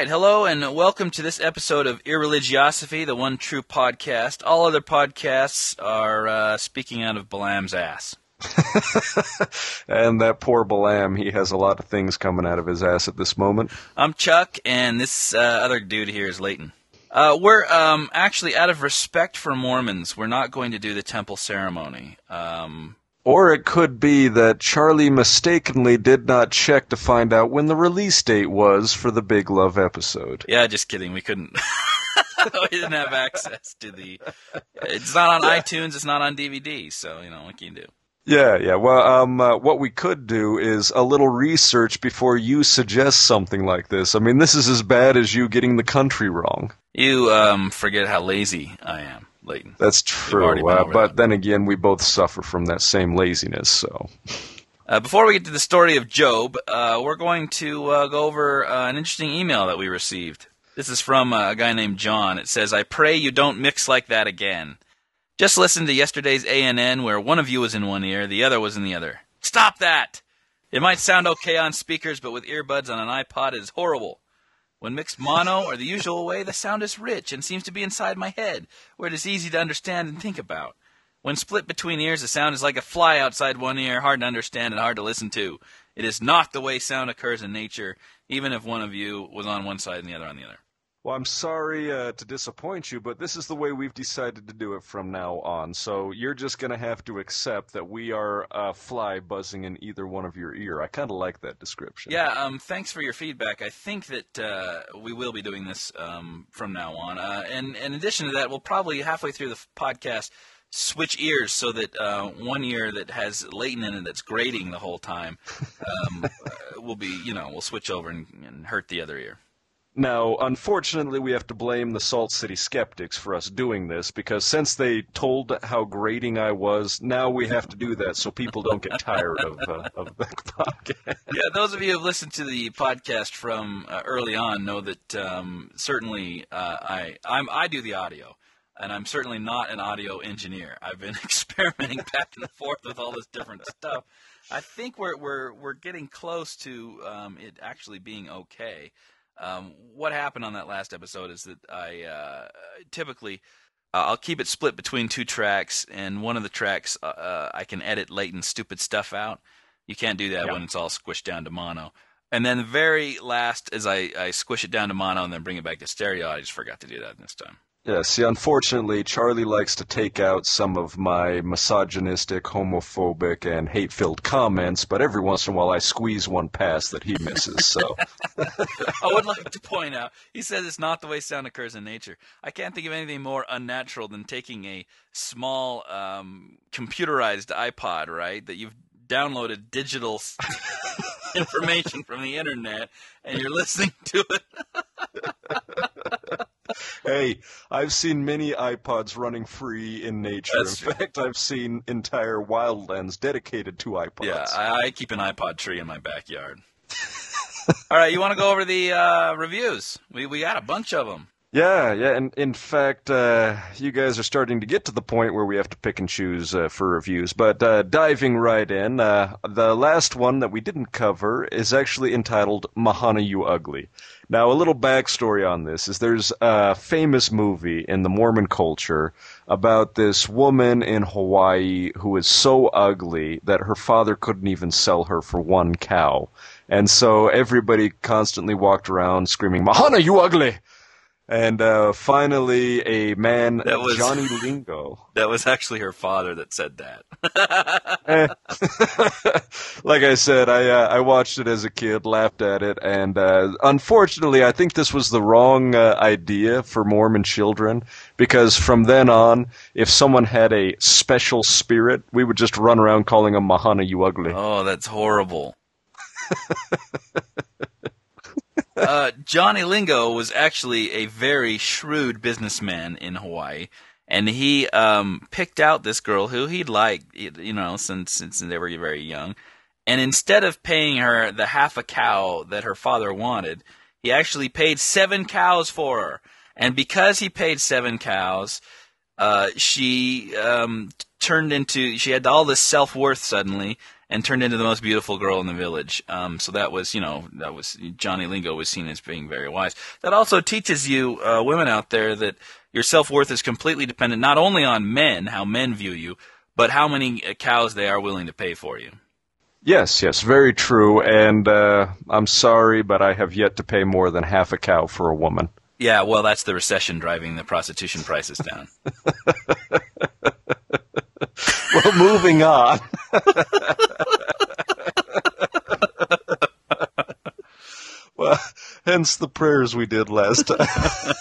right, hello and welcome to this episode of Irreligiosophy, the one true podcast. All other podcasts are speaking out of Balaam's ass. And that poor Balaam, he has a lot of things coming out of his ass at this moment. I'm Chuck, and this other dude here is Leighton. We're actually, out of respect for Mormons, we're not going to do the temple ceremony. Or it could be that Charlie mistakenly did not check to find out when the release date was for the Big Love episode. Yeah, just kidding. We couldn't. We didn't have access to the... It's not on iTunes, it's not on DVD, so, what can you do? Yeah. Well, what we could do is a little research before you suggest something like this. I mean, this is as bad as you getting the country wrong. You forget how lazy I am, Leighton. That's true, but then again, we both suffer from that same laziness, so... Before we get to the story of Job, we're going to go over an interesting email that we received. This is from a guy named John. It says, "I pray you don't mix like that again. Just listen to yesterday's ANN where one of you was in one ear, the other was in the other. Stop that! It might sound okay on speakers, but with earbuds on an iPod it is horrible. When mixed mono or the usual way, the sound is rich and seems to be inside my head, where it is easy to understand and think about. When split between ears, the sound is like a fly outside one ear, hard to understand and hard to listen to. It is not the way sound occurs in nature, even if one of you was on one side and the other on the other." Well, I'm sorry to disappoint you, but this is the way we've decided to do it from now on. So you're just going to have to accept that we are a fly buzzing in either one of your ear. I kind of like that description. Yeah, thanks for your feedback. I think that we will be doing this from now on. And in addition to that, we'll probably halfway through the podcast switch ears so that one ear that has Leighton in it that's grating the whole time will be, we'll switch over and hurt the other ear. Now, unfortunately, we have to blame the Salt City Skeptics for us doing this, because since they told how grating I was, now we have to do that so people don't get tired of the podcast. Yeah, those of you who have listened to the podcast from early on know that certainly I do the audio, and I'm certainly not an audio engineer. I've been experimenting back and forth with all this different stuff. I think we're getting close to it actually being okay. What happened on that last episode is that I typically I'll keep it split between two tracks, and one of the tracks I can edit Leighton's stupid stuff out. You can't do that when it's all squished down to mono. And then the very last is I squish it down to mono and then bring it back to stereo. I just forgot to do that this time. Yeah, see, unfortunately, Charlie likes to take out some of my misogynistic, homophobic, and hate-filled comments, but every once in a while I squeeze one past that he misses, so... I would like to point out, he says it's not the way sound occurs in nature. I can't think of anything more unnatural than taking a small computerized iPod, right, that you've downloaded digital information from the internet, and you're listening to it. Hey, I've seen many iPods running free in nature. In fact, I've seen entire wildlands dedicated to iPods. Yeah, I keep an iPod tree in my backyard. All right, you want to go over the reviews? We got a bunch of them. Yeah, and in fact, you guys are starting to get to the point where we have to pick and choose for reviews. But diving right in, the last one that we didn't cover is actually entitled Mahana You Ugly. Now, a little backstory on this is there's a famous movie in the Mormon culture about this woman in Hawaii who is so ugly that her father couldn't even sell her for one cow. And so everybody constantly walked around screaming, "Mahana, you ugly!" And finally, a man, Johnny Lingo. That was actually her father that said that. Like I said, I watched it as a kid, laughed at it, and unfortunately, I think this was the wrong idea for Mormon children, because from then on, if someone had a special spirit, we would just run around calling them Mahana, you ugly. Oh, that's horrible. Johnny Lingo was actually a very shrewd businessman in Hawaii, and he picked out this girl who he'd liked, since they were very young. And instead of paying her the half a cow that her father wanted, he actually paid 7 cows for her. And because he paid 7 cows, she had all this self-worth suddenly, and turned into the most beautiful girl in the village. So that was Johnny Lingo was seen as being very wise. That also teaches you, women out there, that your self-worth is completely dependent not only on men, how men view you, but how many cows they are willing to pay for you. Yes, very true. And I'm sorry, but I have yet to pay more than half a cow for a woman. Yeah, well, that's the recession driving the prostitution prices down. Well, moving on. Well, hence the prayers we did last time.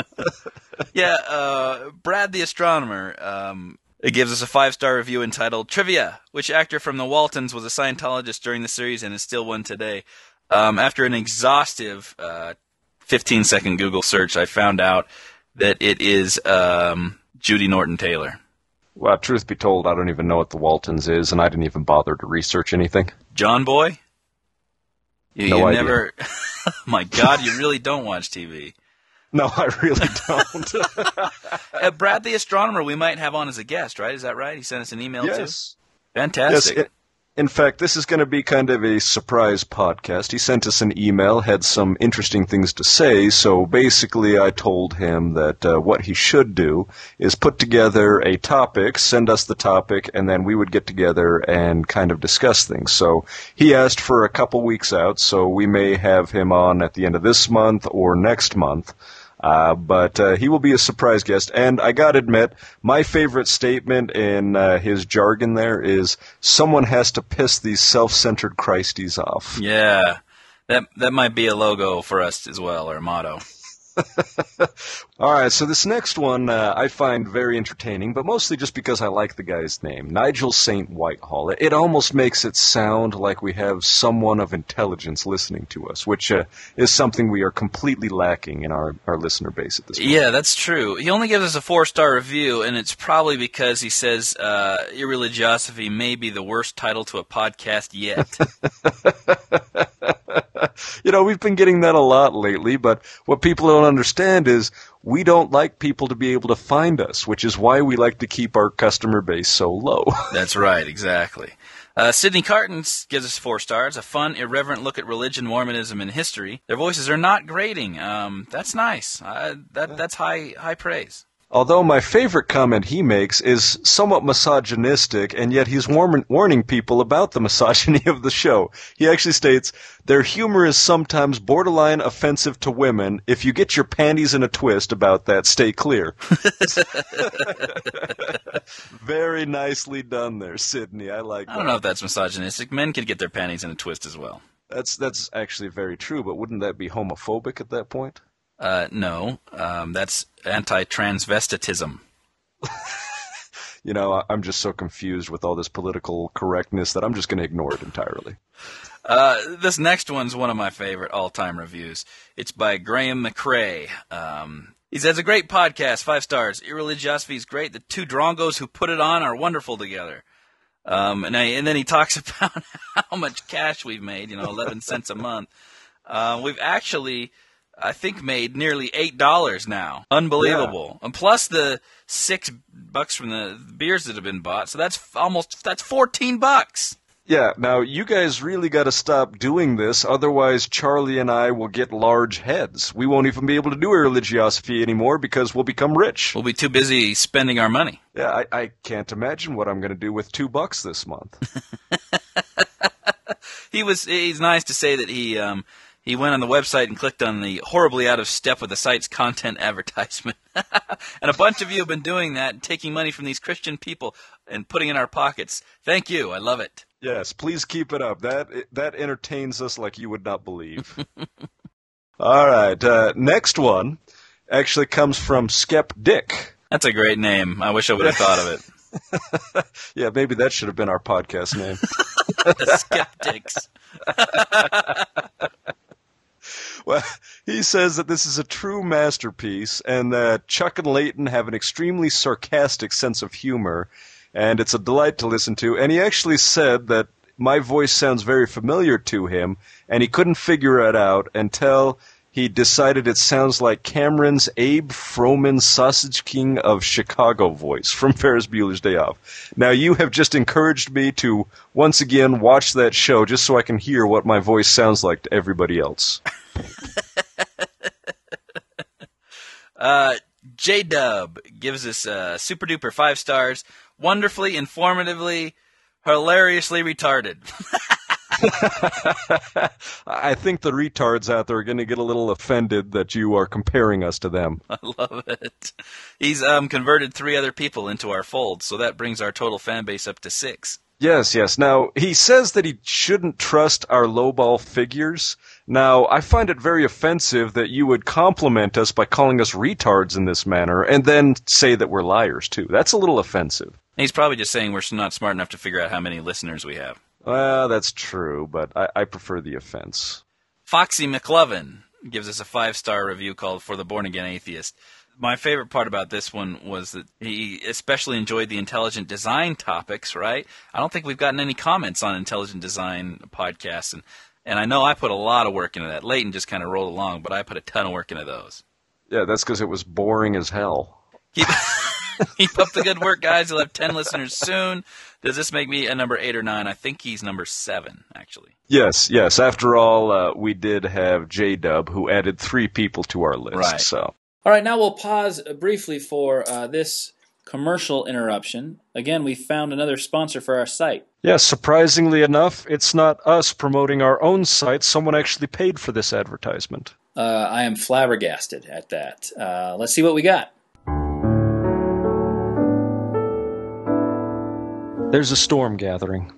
Yeah, Brad the Astronomer, it gives us a 5-star review entitled Trivia: Which actor from the Waltons was a Scientologist during the series and is still one today? After an exhaustive 15-second Google search, I found out that it is Judy Norton-Taylor. Well, truth be told, I don't even know what the Waltons is, and I didn't even bother to research anything. John Boy? No idea. Never... My God, you really don't watch TV. No, I really don't. Brad the Astronomer we might have on as a guest, right? Is that right? He sent us an email too? Yes. Fantastic. Yes, in fact, this is going to be kind of a surprise podcast. He sent us an email, had some interesting things to say, so basically I told him that what he should do is put together a topic, send us the topic, and then we would get together and kind of discuss things. So he asked for a couple weeks out, so we may have him on at the end of this month or next month. But he will be a surprise guest. And I gotta admit, my favorite statement in his jargon there is, someone has to piss these self-centered Christies off. Yeah, that might be a logo for us as well, or a motto. All right, so this next one I find very entertaining, but mostly just because I like the guy's name, Nigel St. Whitehall. It almost makes it sound like we have someone of intelligence listening to us, which is something we are completely lacking in our listener base at this point. Yeah, that's true. He only gives us a 4-star review, and it's probably because he says Irreligiosity may be the worst title to a podcast yet. You know, we've been getting that a lot lately, but what people don't understand is we don't like people to be able to find us, which is why we like to keep our customer base so low. That's right, exactly. Sidney Carton gives us 4 stars. A fun, irreverent look at religion, Mormonism, and history. Their voices are not grating. That's nice. That's high praise. Although my favorite comment he makes is somewhat misogynistic, and yet he's warning people about the misogyny of the show. He actually states, their humor is sometimes borderline offensive to women. If you get your panties in a twist about that, stay clear. Very nicely done there, Sidney. I like that. I don't know if that's misogynistic. Men can get their panties in a twist as well. That's actually very true, but wouldn't that be homophobic at that point? No, that's anti-transvestitism. You know, I'm just so confused with all this political correctness that I'm just going to ignore it entirely. This next one's one of my favorite all-time reviews. It's by Graham McRae. He says, a great podcast, 5 stars. Irreligiosity is great. The 2 drongos who put it on are wonderful together. And then he talks about how much cash we've made, 11 cents a month. We've actually, I think, made nearly $8 now. Unbelievable. Yeah. And plus the $6 from the beers that have been bought. So that's $14. Yeah, now you guys really got to stop doing this, otherwise Charlie and I will get large heads. We won't even be able to do Irreligiosity anymore because we'll become rich. We'll be too busy spending our money. Yeah, I can't imagine what I'm going to do with $2 this month. He's nice to say that he went on the website and clicked on the horribly out of step with the site's content advertisement. And a bunch of you have been doing that and taking money from these Christian people and putting it in our pockets. Thank you. I love it. Yes, please keep it up. That entertains us like you would not believe. All right, next one actually comes from Skep Dick. That's a great name. I wish I would have thought of it. Yeah, maybe that should have been our podcast name. The Skeptics. Well, he says that this is a true masterpiece and that Chuck and Layton have an extremely sarcastic sense of humor, and it's a delight to listen to. And he actually said that my voice sounds very familiar to him, and he couldn't figure it out until he decided it sounds like Cameron's Abe Froman Sausage King of Chicago voice from Ferris Bueller's Day Off. Now, you have just encouraged me to once again watch that show just so I can hear what my voice sounds like to everybody else. J-Dub gives us super duper 5 stars. Wonderfully, informatively, hilariously retarded. I think the retards out there are going to get a little offended that you are comparing us to them. I love it. He's converted 3 other people into our fold, so that brings our total fan base up to 6. Yes. Now, he says that he shouldn't trust our lowball figures. Now, I find it very offensive that you would compliment us by calling us retards in this manner and then say that we're liars, too. That's a little offensive. He's probably just saying we're not smart enough to figure out how many listeners we have. Well, that's true, but I prefer the offense. Foxy McLovin gives us a 5-star review called For the Born Again Atheist. My favorite part about this one was that he especially enjoyed the intelligent design topics, right? I don't think we've gotten any comments on intelligent design podcasts, and I know I put a lot of work into that. Leighton just kind of rolled along, but I put a ton of work into those. Yeah, that's because it was boring as hell. Keep up the good work, guys. You'll have 10 listeners soon. Does this make me a number 8 or 9? I think he's number 7, actually. Yes. After all, we did have J-Dub, who added 3 people to our list. Right. So. All right, now we'll pause briefly for this commercial interruption. Again, we found another sponsor for our site. Yes, surprisingly enough, it's not us promoting our own site. Someone actually paid for this advertisement. I am flabbergasted at that. Let's see what we got. There's a storm gathering.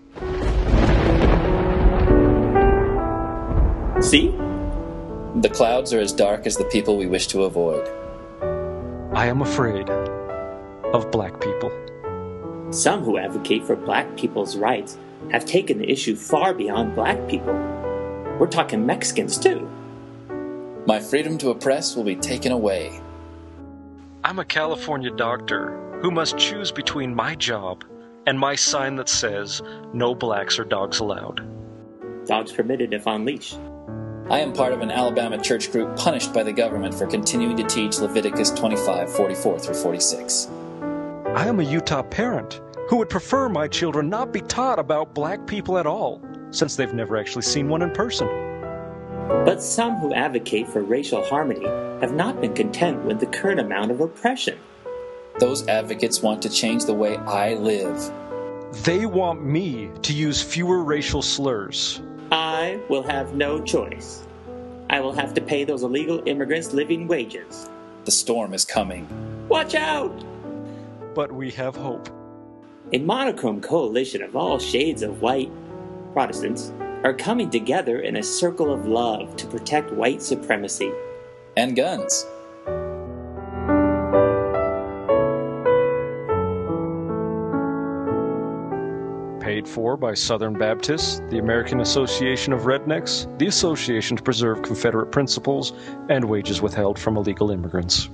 See? The clouds are as dark as the people we wish to avoid. I am afraid of black people. Some who advocate for black people's rights have taken the issue far beyond black people. We're talking Mexicans, too. My freedom to oppress will be taken away. I'm a California doctor who must choose between my job and my sign that says, "No blacks or dogs allowed." Dogs permitted if on leash. I am part of an Alabama church group punished by the government for continuing to teach Leviticus 25:44 through 46. I am a Utah parent who would prefer my children not be taught about black people at all, since they've never actually seen one in person. But some who advocate for racial harmony have not been content with the current amount of oppression. Those advocates want to change the way I live. They want me to use fewer racial slurs. I will have no choice. I will have to pay those illegal immigrants living wages. The storm is coming. Watch out! But we have hope. A monochrome coalition of all shades of white Protestants are coming together in a circle of love to protect white supremacy. And guns. Paid for by Southern Baptists, the American Association of Rednecks, the Association to Preserve Confederate Principles, and wages withheld from illegal immigrants.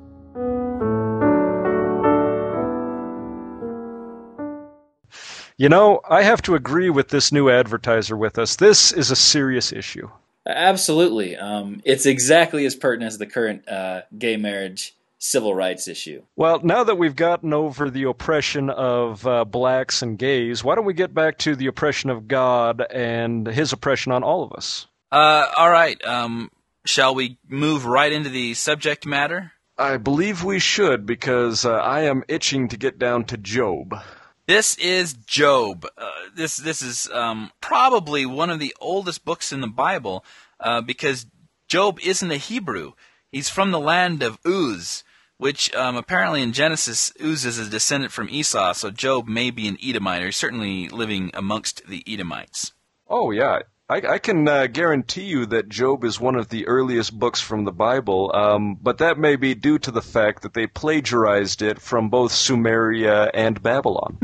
You know, I have to agree with this new advertiser with us. This is a serious issue. Absolutely. It's exactly as pertinent as the current gay marriage civil rights issue. Well, now that we've gotten over the oppression of blacks and gays, why don't we get back to the oppression of God and his oppression on all of us? All right. Shall we move right into the subject matter? I believe we should, because I am itching to get down to Job. This is Job. This is probably one of the oldest books in the Bible, because Job isn't a Hebrew. He's from the land of Uz, which apparently in Genesis, Uz is a descendant from Esau, so Job may be an Edomite, or he's certainly living amongst the Edomites. Oh, yeah. I can guarantee you that Job is one of the earliest books from the Bible, but that may be due to the fact that they plagiarized it from both Sumeria and Babylon.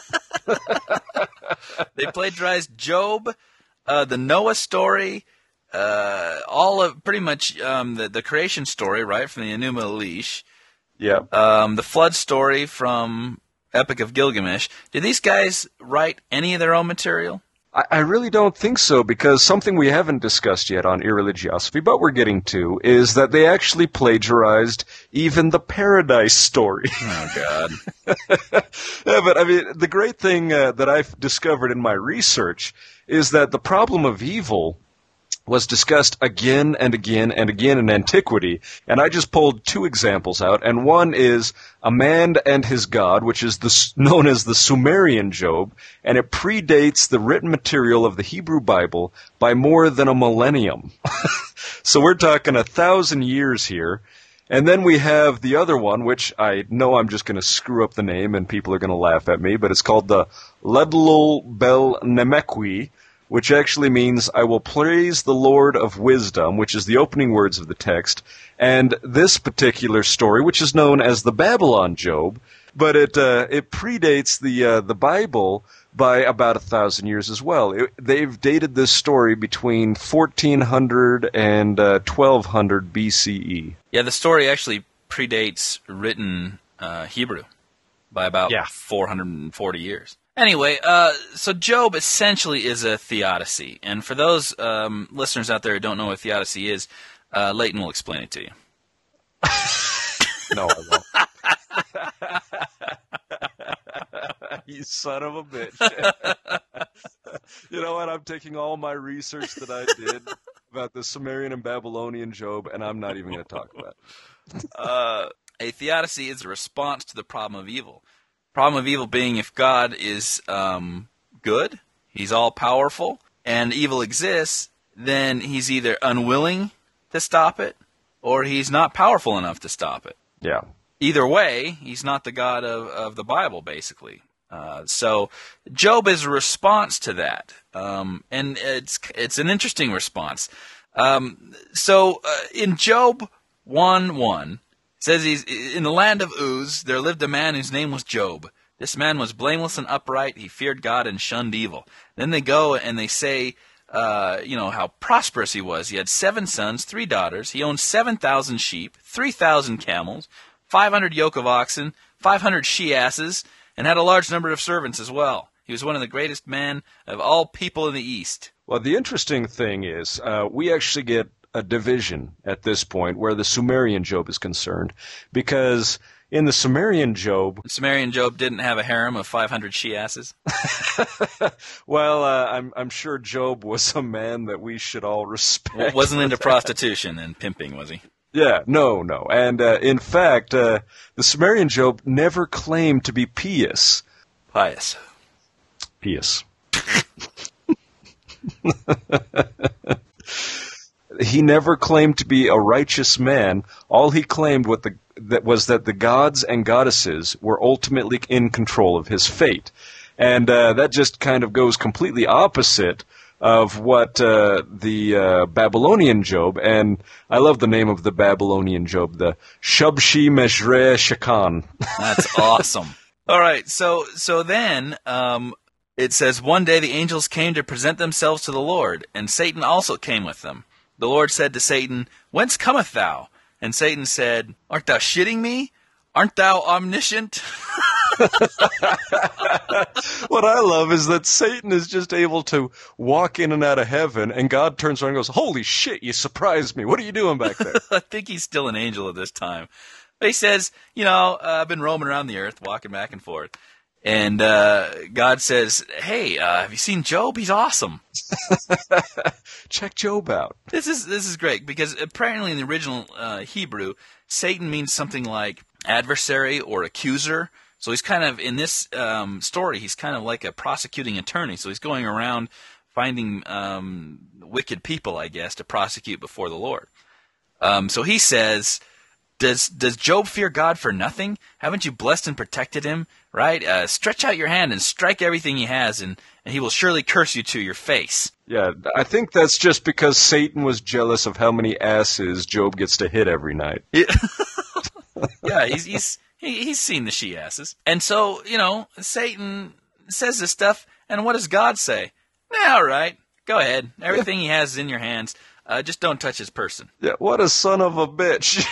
They plagiarized Job, the Noah story, all of pretty much the creation story, right, from the Enuma Elish. Yeah. The flood story from Epic of Gilgamesh. Did these guys write any of their own material? I really don't think so, because something we haven't discussed yet on Irreligiosity, but we're getting to, is that they actually plagiarized even the Paradise Story. Oh, God. Yeah, but I mean, the great thing that I've discovered in my research is that the problem of evil was discussed again and again and again in antiquity, and I just pulled two examples out, and one is A Man and His God, which is known as the Sumerian Job, and it predates the written material of the Hebrew Bible by more than a millennium. So we're talking 1,000 years here. And then we have the other one, which I know I'm just going to screw up the name and people are going to laugh at me, but it's called the Ledlul Bel Nemekwi, which actually means I will praise the Lord of Wisdom, which is the opening words of the text. And this particular story, which is known as the Babylon Job, but it predates the Bible by about 1,000 years as well. They've dated this story between 1400 and 1200 BCE. Yeah, the story actually predates written Hebrew by about 440 years. Anyway, so Job essentially is a theodicy. And for those listeners out there who don't know what theodicy is, Leighton will explain it to you. No, I won't. You son of a bitch. You know what? I'm taking all my research that I did about the Sumerian and Babylonian Job, and I'm not even going to talk about it. A theodicy is a response to the problem of evil. Problem of evil being if God is good, he's all-powerful, and evil exists, then he's either unwilling to stop it, or he's not powerful enough to stop it. Yeah. Either way, he's not the God of the Bible, basically. So Job is a response to that, and it's an interesting response. So in Job 1:1, it says he's in the land of Uz. There lived a man whose name was Job. This man was blameless and upright. He feared God and shunned evil. Then they go and they say, how prosperous he was. He had 7 sons, 3 daughters. He owned 7,000 sheep, 3,000 camels, 500 yoke of oxen, 500 she-asses, and had a large number of servants as well. He was one of the greatest men of all people in the East. Well, the interesting thing is we actually get a division at this point where the Sumerian Job is concerned, because in the Sumerian Job... The Sumerian Job didn't have a harem of 500 she-asses? Well, I'm sure Job was a man that we should all respect. Well, wasn't into prostitution and pimping, was he? Yeah, no. And in fact, the Sumerian Job never claimed to be pious. Pious. Pious. He never claimed to be a righteous man. All he claimed was that the gods and goddesses were ultimately in control of his fate. And that just kind of goes completely opposite of what the Babylonian Job, and I love the name of the Babylonian Job, the Shubshi Mejre Shakan. That's awesome. All right, so then it says, one day the angels came to present themselves to the Lord, and Satan also came with them. The Lord said to Satan, "Whence cometh thou?" And Satan said, "Art thou shitting me? Aren't thou omniscient?" What I love is that Satan is just able to walk in and out of heaven, and God turns around and goes, "Holy shit, you surprised me. What are you doing back there?" I think he's still an angel at this time. But he says, I've been roaming around the earth, walking back and forth. And God says, "Hey, have you seen Job? He's awesome." Check Job out. This is great, because apparently in the original Hebrew, Satan means something like adversary or accuser. So he's kind of, in this story, he's kind of like a prosecuting attorney. So he's going around finding wicked people, I guess, to prosecute before the Lord. So he says, Does Job fear God for nothing? Haven't you blessed and protected him? Right? Stretch out your hand and strike everything he has, and he will surely curse you to your face. Yeah, I think that's just because Satan was jealous of how many asses Job gets to hit every night. Yeah, he's seen the she-asses. And so, Satan says this stuff, and what does God say? All right, go ahead. Everything he has is in your hands. Just don't touch his person. Yeah, what a son of a bitch.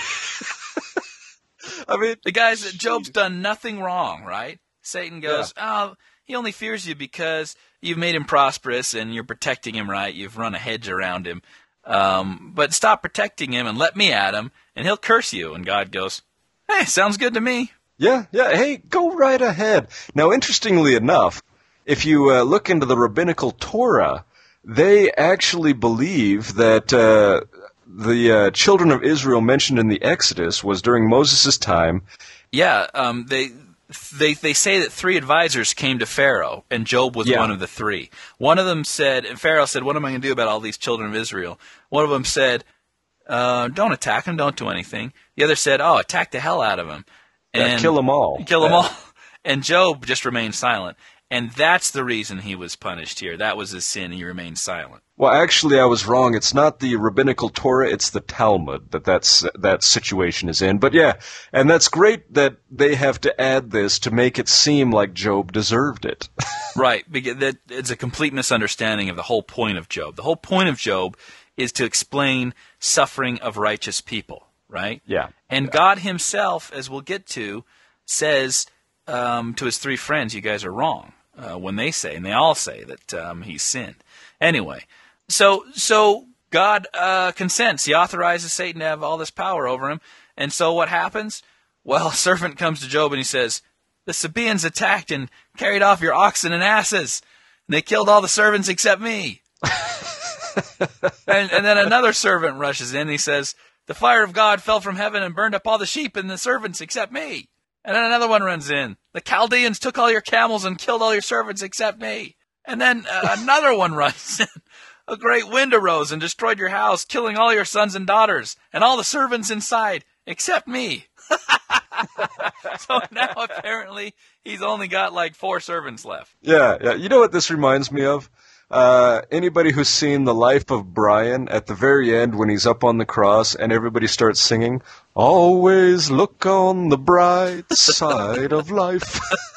I mean, the guy's Job's done nothing wrong, right? Satan goes, He only fears you because you've made him prosperous and you're protecting him right. You've run a hedge around him. But stop protecting him and let me at him, and he'll curse you. And God goes, hey, sounds good to me. Yeah, hey, go right ahead. Now, interestingly enough, if you look into the rabbinical Torah, they actually believe that the children of Israel mentioned in the Exodus was during Moses' time. Yeah, they say that 3 advisors came to Pharaoh, and Job was one of the 3. One of them said, and Pharaoh said, what am I going to do about all these children of Israel? One of them said, don't attack them, don't do anything. The other said, attack the hell out of them. And kill them all. Kill them all. And Job just remained silent. And that's the reason he was punished here. That was his sin. He remained silent. Well, actually, I was wrong. It's not the rabbinical Torah, it's the Talmud that situation is in. But yeah, and that's great that they have to add this to make it seem like Job deserved it. Right. Because it's a complete misunderstanding of the whole point of Job. The whole point of Job is to explain suffering of righteous people, right? Yeah. And God himself, as we'll get to, says to his 3 friends, you guys are wrong. When they say, and they all say that he's sinned. Anyway, so God consents. He authorizes Satan to have all this power over him. And so what happens? Well, a servant comes to Job and he says, the Sabaeans attacked and carried off your oxen and asses. And they killed all the servants except me. and then another servant rushes in and he says, the fire of God fell from heaven and burned up all the sheep and the servants except me. And then another one runs in. The Chaldeans took all your camels and killed all your servants except me. And then another one runs in. A great wind arose and destroyed your house, killing all your sons and daughters and all the servants inside except me. So now apparently he's only got like 4 servants left. Yeah. You know what this reminds me of? Anybody who's seen The Life of Brian, at the very end when he's up on the cross and everybody starts singing, always look on the bright side of life.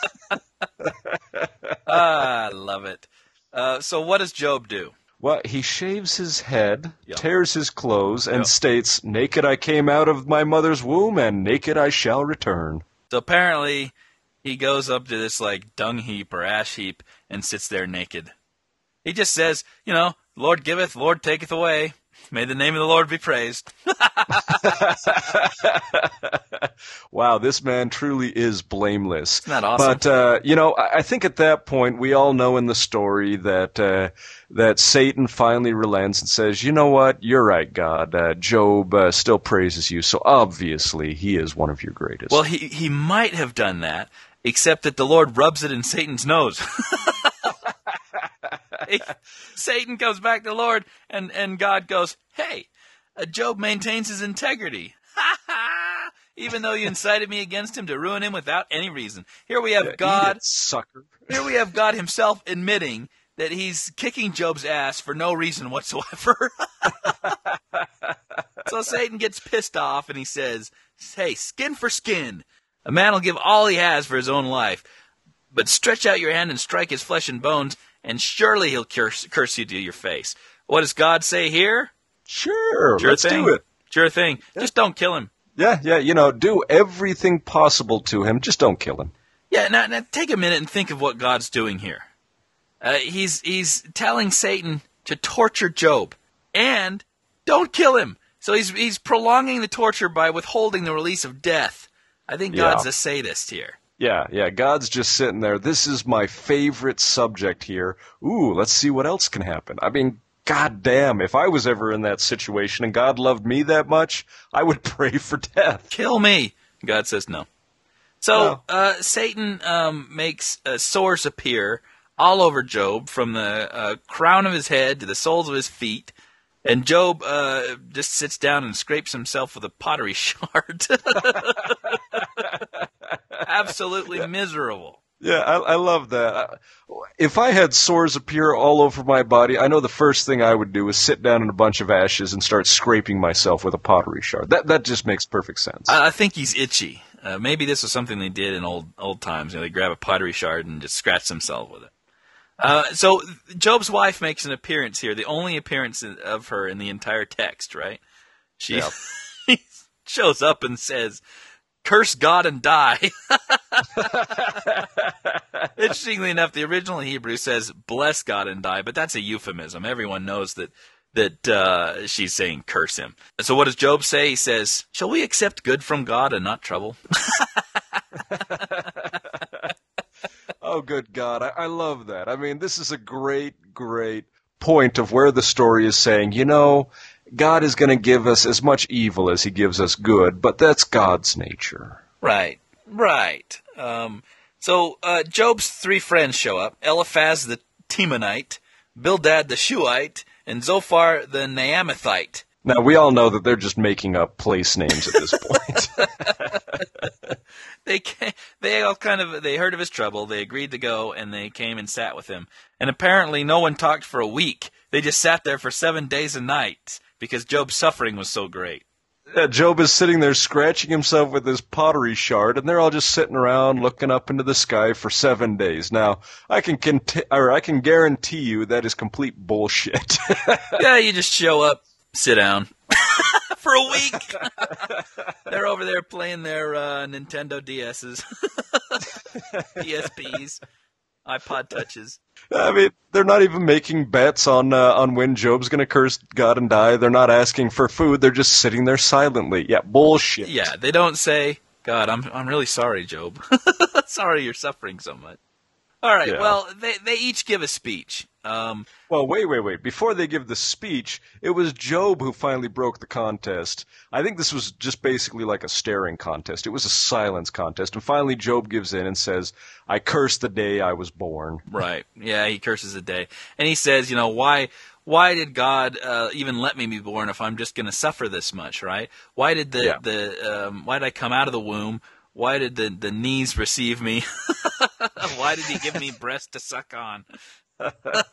I love it. So what does Job do? Well, he shaves his head, tears his clothes, and states, naked I came out of my mother's womb, and naked I shall return. So apparently he goes up to this like dung heap or ash heap and sits there naked. He just says, Lord giveth, Lord taketh away. May the name of the Lord be praised. Wow, this man truly is blameless. Isn't that awesome? But, I think at that point we all know in the story that Satan finally relents and says, you know what, you're right, God. Job still praises you, so obviously he is one of your greatest. Well, he might have done that, except that the Lord rubs it in Satan's nose. Satan comes back to the Lord, and God goes, hey, Job maintains his integrity. Even though you incited me against him to ruin him without any reason. Here we have God, sucker. Here we have God himself admitting that he's kicking Job's ass for no reason whatsoever. So Satan gets pissed off and he says, hey, skin for skin. A man will give all he has for his own life. But stretch out your hand and strike his flesh and bones, and surely he'll curse you to your face. What does God say here? Sure, let's do it. Sure thing. Yeah. Just don't kill him. Yeah, do everything possible to him. Just don't kill him. Yeah, now take a minute and think of what God's doing here. He's telling Satan to torture Job, and don't kill him. So he's prolonging the torture by withholding the release of death. I think God's a sadist here. Yeah, God's just sitting there. This is my favorite subject here. Ooh, let's see what else can happen. I mean, goddamn, if I was ever in that situation and God loved me that much, I would pray for death. Kill me. God says no. So Satan makes sores appear all over Job, from the crown of his head to the soles of his feet. And Job just sits down and scrapes himself with a pottery shard. Absolutely miserable. Yeah, I love that. If I had sores appear all over my body, I know the first thing I would do is sit down in a bunch of ashes and start scraping myself with a pottery shard. That just makes perfect sense. I think he's itchy. Maybe this was something they did in old times. They grab a pottery shard and just scratch themselves with it. So Job's wife makes an appearance here, the only appearance of her in the entire text, right? She shows up and says, curse God and die. Interestingly enough, the original Hebrew says bless God and die, but that's a euphemism. Everyone knows that she's saying curse him. So what does Job say? He says, shall we accept good from God and not trouble? Oh, good God. I love that. I mean, this is a great, great point of where the story is saying, God is going to give us as much evil as he gives us good, but that's God's nature. Right. So Job's three friends show up: Eliphaz the Temanite, Bildad the Shuhite, and Zophar the Naamathite. Now, we all know that they're just making up place names at this point. They heard of his trouble, they agreed to go, and they came and sat with him. And apparently no one talked for a week. They just sat there for 7 days and nights because Job's suffering was so great. Job is sitting there scratching himself with his pottery shard, and they're all just sitting around looking up into the sky for 7 days. Now, I can guarantee you that is complete bullshit. Yeah, you just show up, sit down for a week. They're over there playing their Nintendo DSs, PSPs, iPod Touches. I mean, they're not even making bets on when Job's going to curse God and die. They're not asking for food. They're just sitting there silently. Yeah, bullshit. Yeah, they don't say, God, I'm really sorry, Job. Sorry you're suffering so much. All right, Yeah. well, they each give a speech. Well, wait. Before they give the speech, it was Job who finally broke the contest. I think this was just basically like a staring contest. It was a silence contest. And finally Job gives in and says, I curse the day I was born. Right. Yeah, he curses the day. And he says, why did God even let me be born if I'm just going to suffer this much, right? Why did why did I come out of the womb? Why did the knees receive me? Why did he give me breast to suck on? I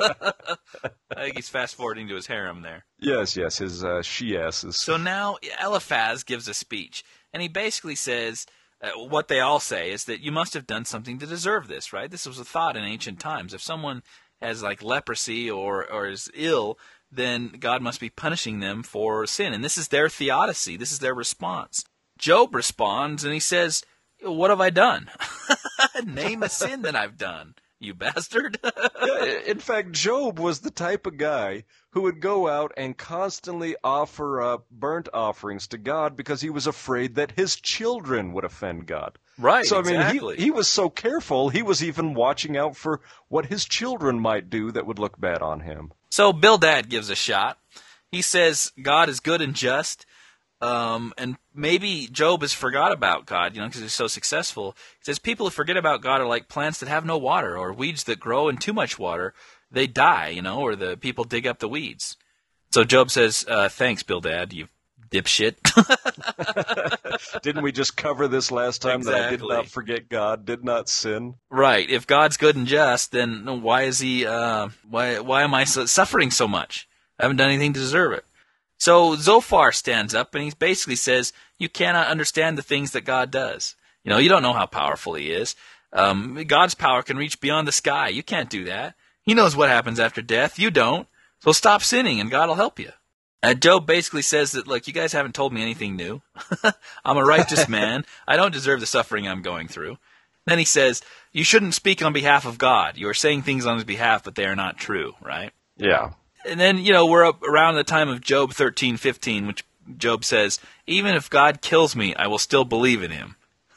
think he's fast-forwarding to his harem there. Yes, his she-asses. So now Eliphaz gives a speech, and he basically says, what they all say is that you must have done something to deserve this, right? This was a thought in ancient times. If someone has like leprosy or is ill, then God must be punishing them for sin. And this is their theodicy. This is their response. Job responds, and he says, what have I done? Name a sin that I've done, you bastard. Yeah, in fact, Job was the type of guy who would go out and constantly offer up burnt offerings to God because he was afraid that his children would offend God. Right, so, I mean, exactly. he was so careful, he was even watching out for what his children might do that would look bad on him. So Bildad gives a shot. He says God is good and just. And maybe Job has forgot about God, because he's so successful. He says people who forget about God are like plants that have no water, or weeds that grow in too much water. They die, or the people dig up the weeds. So Job says, thanks, Bildad, you dipshit. Didn't we just cover this last time that I did Exactly. not forget God, did not sin? Right. If God's good and just, then why is he, why am I suffering so much? I haven't done anything to deserve it. So Zophar stands up and he basically says, you cannot understand the things that God does. You don't know how powerful he is. God's power can reach beyond the sky. You can't do that. He knows what happens after death. You don't. So stop sinning and God will help you. Job basically says that, look, you guys haven't told me anything new. I'm a righteous man. I don't deserve the suffering I'm going through. Then he says, you shouldn't speak on behalf of God. You are saying things on his behalf, but they are not true, right? Yeah. And then, we're up around the time of Job 13:15, which Job says, even if God kills me, I will still believe in him.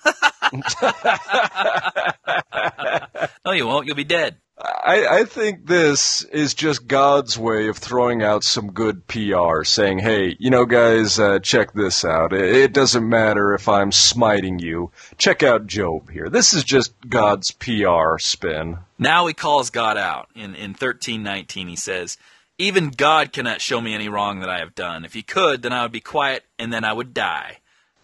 No, you won't. You'll be dead. I think this is just God's way of throwing out some good PR, saying, hey, guys, check this out. It doesn't matter if I'm smiting you. Check out Job here. This is just God's PR spin. Now he calls God out. In 13:19, he says, even God cannot show me any wrong that I have done. If he could, then I would be quiet, and then I would die.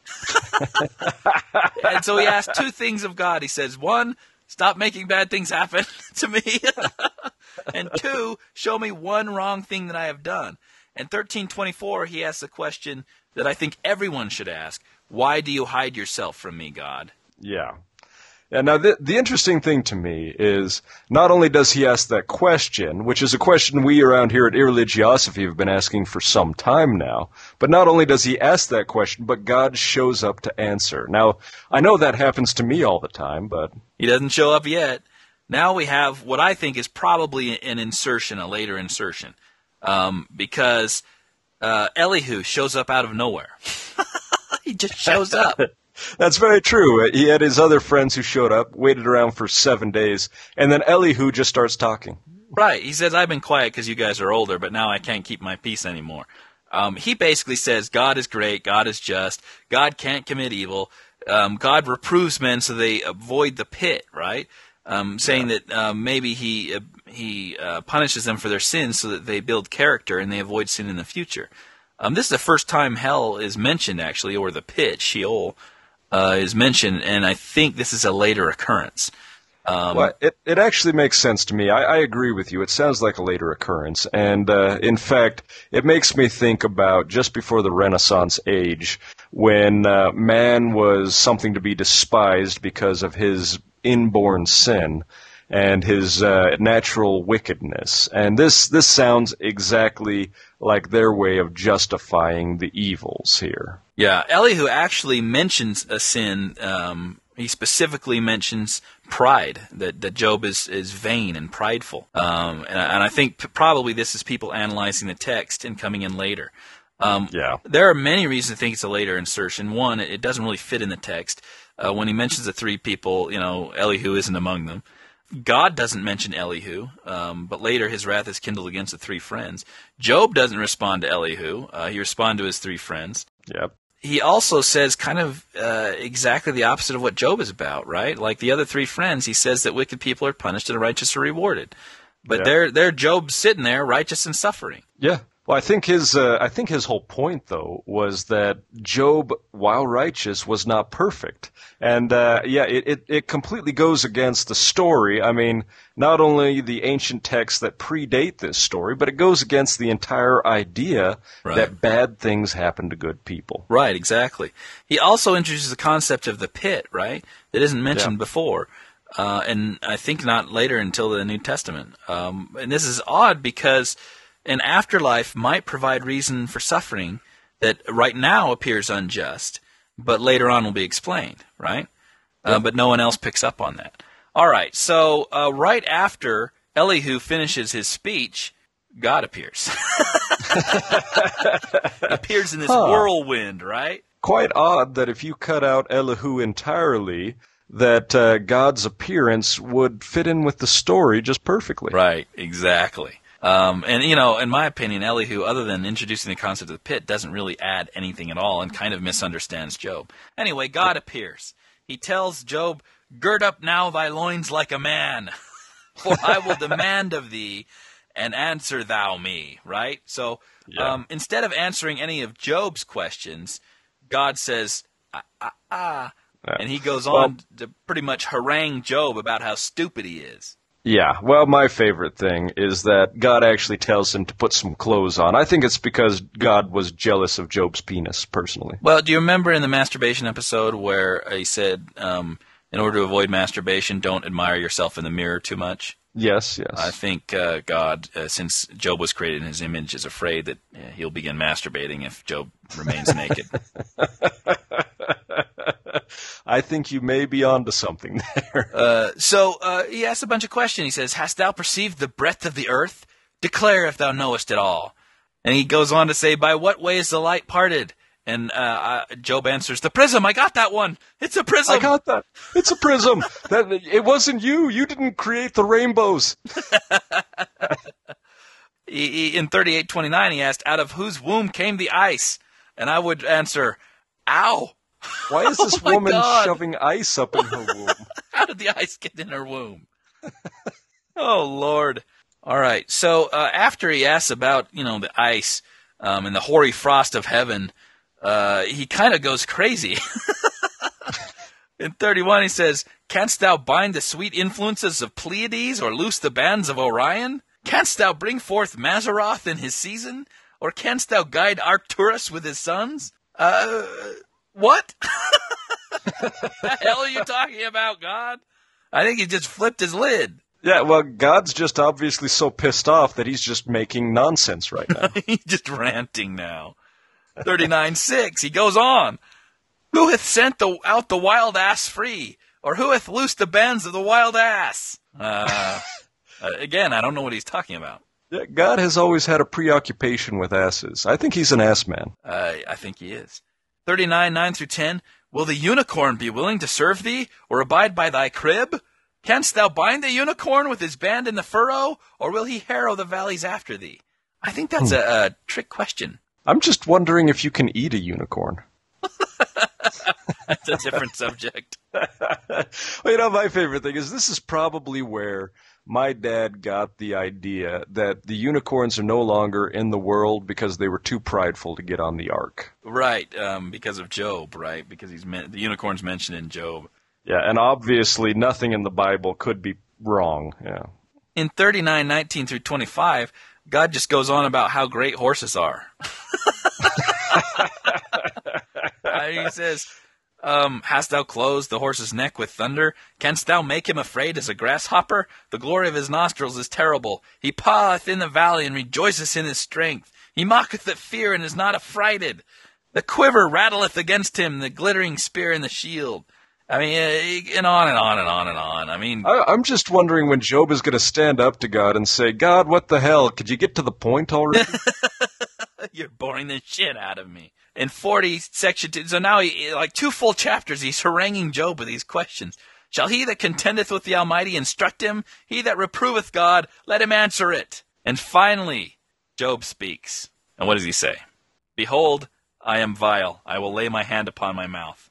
And so he asks two things of God. He says, one, stop making bad things happen to me. And two, show me one wrong thing that I have done. And 13:24, he asks a question that I think everyone should ask. Why do you hide yourself from me, God? Yeah. Yeah, now the interesting thing to me is not only does he ask that question, which is a question we around here at Irreligiosophy have been asking for some time now, but not only does he ask that question, but God shows up to answer. Now, I know that happens to me all the time, but... He doesn't show up yet. Now we have what I think is probably an insertion, a later insertion, because Elihu shows up out of nowhere. He just shows up. That's very true. He had his other friends who showed up, waited around for 7 days, and then Elihu just starts talking. Right. He says, I've been quiet because you guys are older, but now I can't keep my peace anymore. He basically says God is great, God is just, God can't commit evil, God reproves men so they avoid the pit, right? Saying that maybe he punishes them for their sins so that they build character and they avoid sin in the future. This is the first time hell is mentioned, actually, or the pit, Sheol, is mentioned, and I think this is a later occurrence. Well, it actually makes sense to me. I agree with you. It sounds like a later occurrence. And in fact, it makes me think about just before the Renaissance age, when man was something to be despised because of his inborn sin and his natural wickedness. And this sounds exactly like their way of justifying the evils here. Yeah, Elihu actually mentions a sin. He specifically mentions pride, that Job is vain and prideful. And I think probably this is people analyzing the text and coming in later. There are many reasons to think it's a later insertion. One, it doesn't really fit in the text. When he mentions the three people, Elihu isn't among them. God doesn't mention Elihu, but later his wrath is kindled against the three friends. Job doesn't respond to Elihu. He responds to his three friends. Yep. He also says kind of exactly the opposite of what Job is about, right? Like the other three friends, he says that wicked people are punished and the righteous are rewarded. But they're Job's sitting there, righteous and suffering. Yeah. Well, I think his whole point, though, was that Job, while righteous, was not perfect. And, it completely goes against the story. I mean, not only the ancient texts that predate this story, but it goes against the entire idea that bad things happen to good people. Right, exactly. He also introduces the concept of the pit, right? That isn't mentioned before. And I think not later until the New Testament. And this is odd because an afterlife might provide reason for suffering that right now appears unjust, but later on will be explained, right? But no one else picks up on that. All right, so right after Elihu finishes his speech, God appears. Appears in this whirlwind, right? Quite odd that if you cut out Elihu entirely, that God's appearance would fit in with the story just perfectly. Right, exactly. And, in my opinion, Elihu, other than introducing the concept of the pit, doesn't really add anything at all and kind of misunderstands Job. Anyway, God appears. He tells Job, "Gird up now thy loins like a man, for I will demand of thee, and answer thou me," right? So instead of answering any of Job's questions, God says, and he goes on to pretty much harangue Job about how stupid he is. Yeah, well, my favorite thing is that God actually tells him to put some clothes on. I think it's because God was jealous of Job's penis, personally. Well, do you remember in the masturbation episode where he said, in order to avoid masturbation, don't admire yourself in the mirror too much? Yes. I think God, since Job was created in his image, is afraid that he'll begin masturbating if Job remains naked. I think you may be onto something there. So he asks a bunch of questions. He says, "Hast thou perceived the breadth of the earth? Declare if thou knowest it all." And he goes on to say, "By what way is the light parted?" And Job answers, "The prism. I got that one. It's a prism." I got that. It's a prism. It wasn't you. You didn't create the rainbows. In 38:29, he asked, "Out of whose womb came the ice?" And I would answer, "Ow." Why is this woman shoving ice up in her womb? How did the ice get in her womb? Oh, Lord. All right. So after he asks about, the ice and the hoary frost of heaven, he kind of goes crazy. In 31, he says, "Canst thou bind the sweet influences of Pleiades or loose the bands of Orion? Canst thou bring forth Mazzaroth in his season? Or canst thou guide Arcturus with his sons?" What? The hell are you talking about, God? I think he just flipped his lid. Yeah, well, God's just obviously so pissed off that he's just making nonsense right now. He's just ranting now. 39:6, he goes on. Who hath sent out the wild ass free? Or who hath loosed the bands of the wild ass? Again, I don't know what he's talking about. Yeah, God has always had a preoccupation with asses. I think he's an ass man. I think he is. 39:9-10, will the unicorn be willing to serve thee, or abide by thy crib? Canst thou bind the unicorn with his band in the furrow, or will he harrow the valleys after thee? I think that's a trick question. I'm just wondering if you can eat a unicorn. That's a different subject. Well, my favorite thing is this is probably where my dad got the idea that the unicorns are no longer in the world because they were too prideful to get on the ark. Right, because of Job, right? Because the unicorn's mentioned in Job. Yeah, and obviously nothing in the Bible could be wrong. Yeah. In 39:19-25, God just goes on about how great horses are. He says, hast thou closed the horse's neck with thunder? Canst thou make him afraid as a grasshopper? The glory of his nostrils is terrible. He paweth in the valley and rejoiceth in his strength. He mocketh at fear and is not affrighted. The quiver rattleth against him, the glittering spear and the shield. I mean, and on and on and on and on. I mean, I'm just wondering when Job is going to stand up to God and say, God, what the hell? Could you get to the point already? You're boring the shit out of me. In 40, section 2, so now, like 2 full chapters, he's haranguing Job with these questions. Shall he that contendeth with the Almighty instruct him? He that reproveth God, let him answer it. And finally, Job speaks. And what does he say? Behold, I am vile. I will lay my hand upon my mouth.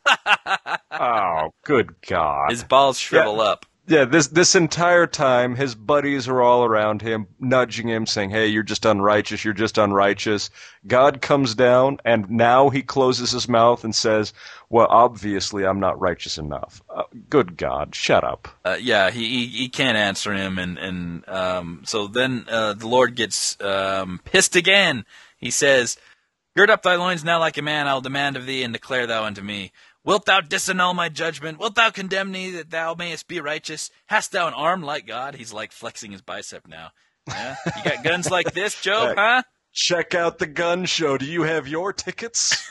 Oh, good God. His balls shrivel up. Yeah, this entire time, his buddies are all around him, nudging him, saying, hey, you're just unrighteous, you're just unrighteous. God comes down, and now he closes his mouth and says, well, obviously I'm not righteous enough. Good God, shut up. Yeah, he can't answer him, and so then the Lord gets pissed again. He says, gird up thy loins now like a man, I will demand of thee, and declare thou unto me. Wilt thou disannul my judgment? Wilt thou condemn me that thou mayest be righteous? Hast thou an arm like God? He's like flexing his bicep now. Yeah? You got guns like this, Job, huh? Check out the gun show. Do you have your tickets?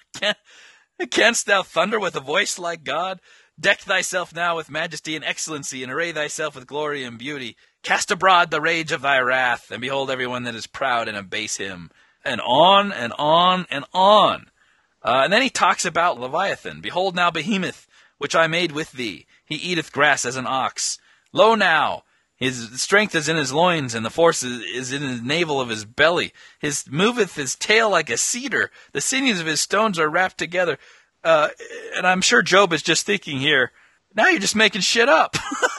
Canst thou thunder with a voice like God? Deck thyself now with majesty and excellency, and array thyself with glory and beauty. Cast abroad the rage of thy wrath, and behold everyone that is proud and abase him. And on and on and on. And then he talks about Leviathan. Behold now Behemoth, which I made with thee. He eateth grass as an ox. Lo now, his strength is in his loins, and the force is in the navel of his belly. His moveth his tail like a cedar. The sinews of his stones are wrapped together. And I'm sure Job is just thinking here, now you're just making shit up.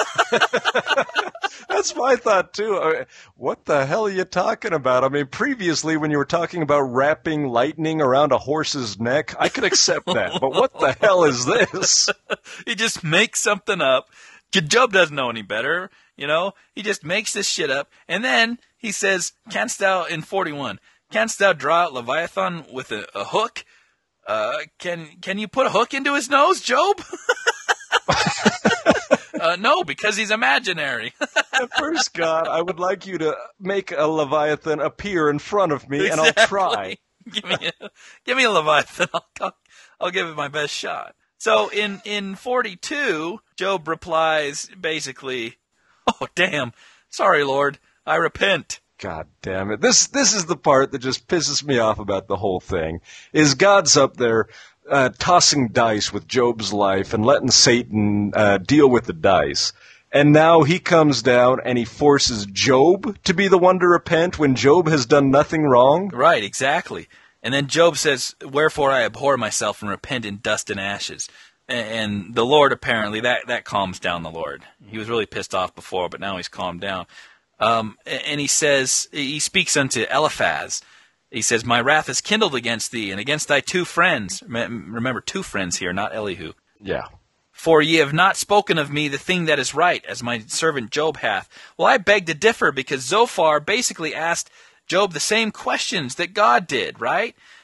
That's my thought, too. What the hell are you talking about? I mean, previously, when you were talking about wrapping lightning around a horse's neck, I could accept that. But what the hell is this? He just makes something up. Job doesn't know any better, you know. He just makes this shit up. And then he says, canst thou, in 41, canst thou draw out Leviathan with a hook? Can you put a hook into his nose, Job? No, because he's imaginary. First, God, I would like you to make a Leviathan appear in front of me, exactly. And I'll try. Give me a Leviathan. I'll give it my best shot. So in 42, Job replies basically, "Oh damn, sorry Lord, I repent." God damn it! This is the part that just pisses me off about the whole thing. Is God's up there tossing dice with Job's life and letting Satan deal with the dice. And now he comes down and he forces Job to be the one to repent when Job has done nothing wrong? Right, exactly. And then Job says, wherefore I abhor myself and repent in dust and ashes. And the Lord apparently, that calms down the Lord. He was really pissed off before, but now he's calmed down. And he says, he speaks unto Eliphaz. He says, my wrath is kindled against thee and against thy 2 friends. Remember, 2 friends here, not Elihu. Yeah. For ye have not spoken of me the thing that is right, as my servant Job hath. Well, I beg to differ, because Zophar basically asked Job the same questions that God did, right?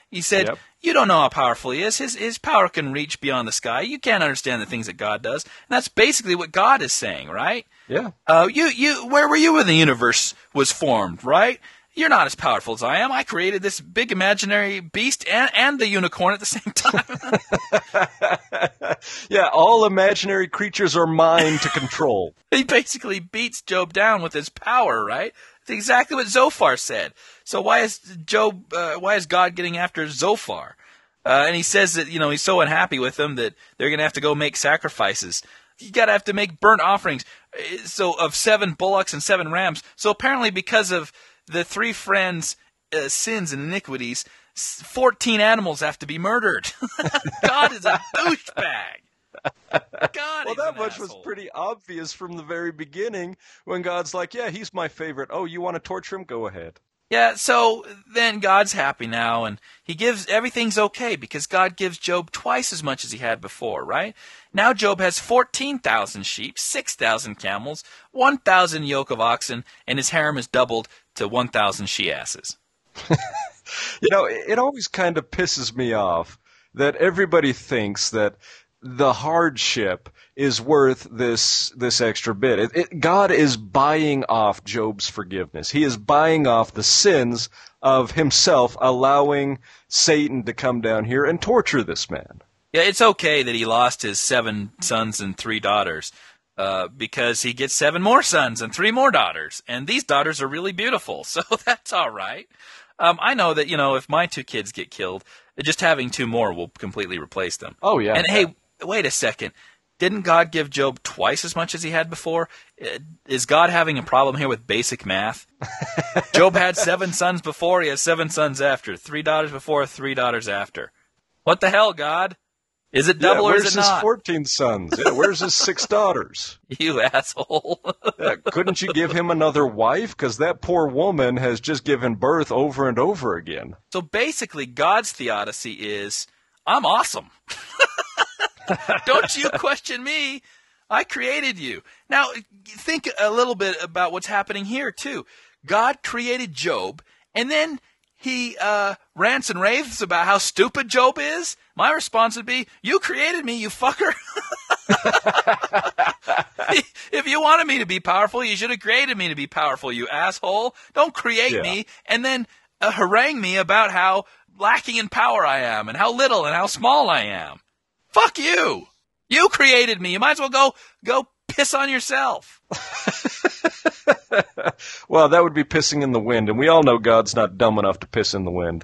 He said, Yep. you don't know how powerful he is. His power can reach beyond the sky. You can't understand the things that God does. And that's basically what God is saying, right? Yeah. Where were you when the universe was formed, right? You're not as powerful as I am. I created this big imaginary beast and the unicorn at the same time. Yeah, all imaginary creatures are mine to control. He basically beats Job down with his power, right? That's exactly what Zophar said. So why is God getting after Zophar? And he says that, he's so unhappy with them that they're going to have to go make sacrifices. You got to have to make burnt offerings. So of 7 bullocks and 7 rams. So apparently because of the 3 friends' sins and iniquities, 14 animals have to be murdered. God is a douchebag. God, Well, that much was asshole. pretty obvious from the very beginning when God's like, yeah, he's my favorite. Oh, you want to torture him? Go ahead. Yeah, so then God's happy now, and everything's okay because God gives Job twice as much as he had before, right? Now Job has 14,000 sheep, 6,000 camels, 1,000 yoke of oxen, and his harem is doubled to 1,000 she-asses. It always kind of pisses me off that everybody thinks that the hardship is worth this extra bit. God is buying off Job's forgiveness. He is buying off the sins of himself, allowing Satan to come down here and torture this man. Yeah, it's okay that he lost his 7 sons and 3 daughters because he gets 7 more sons and 3 more daughters. And these daughters are really beautiful, so that's all right. I know that, if my 2 kids get killed, just having 2 more will completely replace them. Oh, yeah. And hey, wait a second. Didn't God give Job twice as much as he had before? Is God having a problem here with basic math? Job had 7 sons before, he has 7 sons after. 3 daughters before, 3 daughters after. What the hell, God? Is it double or is it where's not? his 14 sons? Yeah, where's his 6 daughters? You asshole. Couldn't you give him another wife? Because that poor woman has just given birth over and over again. So basically, God's theodicy is, I'm awesome. Don't you question me. I created you. Now, think a little bit about what's happening here, too. God created Job, and then he rants and raves about how stupid Job is. My response would be, you created me, you fucker. If you wanted me to be powerful, you should have created me to be powerful, you asshole. Don't create me and then harangue me about how lacking in power I am and how little and how small I am. Fuck you. You created me. You might as well go piss on yourself. Well, that would be pissing in the wind, and we all know God's not dumb enough to piss in the wind.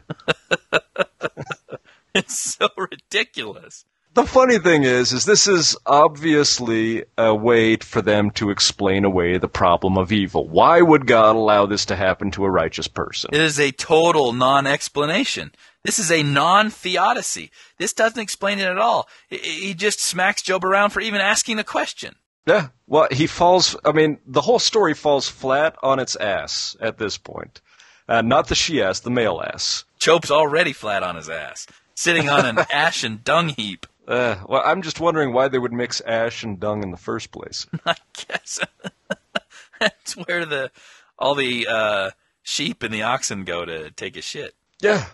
It's so ridiculous. The funny thing is this is obviously a way for them to explain away the problem of evil. Why would God allow this to happen to a righteous person? It is a total non-explanation. This is a non-theodicy. This doesn't explain it at all. He just smacks Job around for even asking the question. Yeah, well, the whole story falls flat on its ass at this point. Not the she-ass, the male ass. Job's already flat on his ass, sitting on an ash and dung heap. Well, I'm just wondering why they would mix ash and dung in the first place. I guess that's where all the sheep and the oxen go to take a shit. Yeah.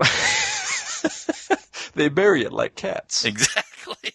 They bury it like cats. Exactly.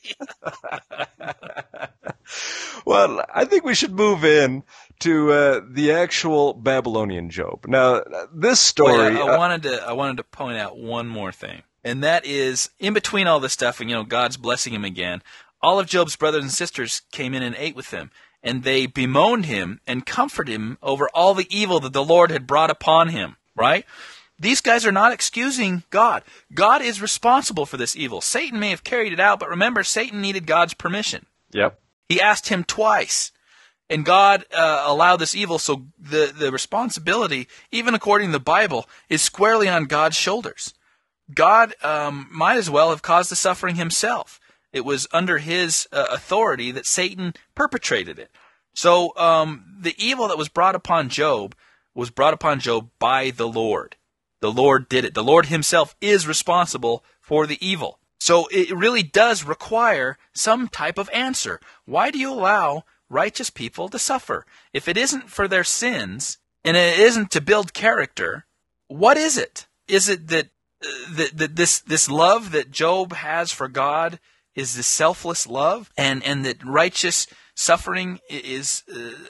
Well, I think we should move in to the actual Babylonian Job. Now, this story... I wanted to point out one more thing. And that is, in between all this stuff, and God's blessing him again, all of Job's brothers and sisters came in and ate with him, and they bemoaned him and comforted him over all the evil that the Lord had brought upon him, right? These guys are not excusing God. God is responsible for this evil. Satan may have carried it out, but remember, Satan needed God's permission. Yep. He asked him twice, and God allowed this evil, so the responsibility, even according to the Bible, is squarely on God's shoulders. God might as well have caused the suffering himself. It was under his authority that Satan perpetrated it. So the evil that was brought upon Job was brought upon Job by the Lord. The Lord did it. The Lord himself is responsible for the evil. So it really does require some type of answer. Why do you allow righteous people to suffer? If it isn't for their sins, and it isn't to build character, what is it? Is it that this love that Job has for God is this selfless love, and that righteous suffering is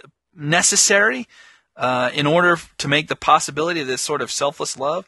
necessary in order to make the possibility of this sort of selfless love.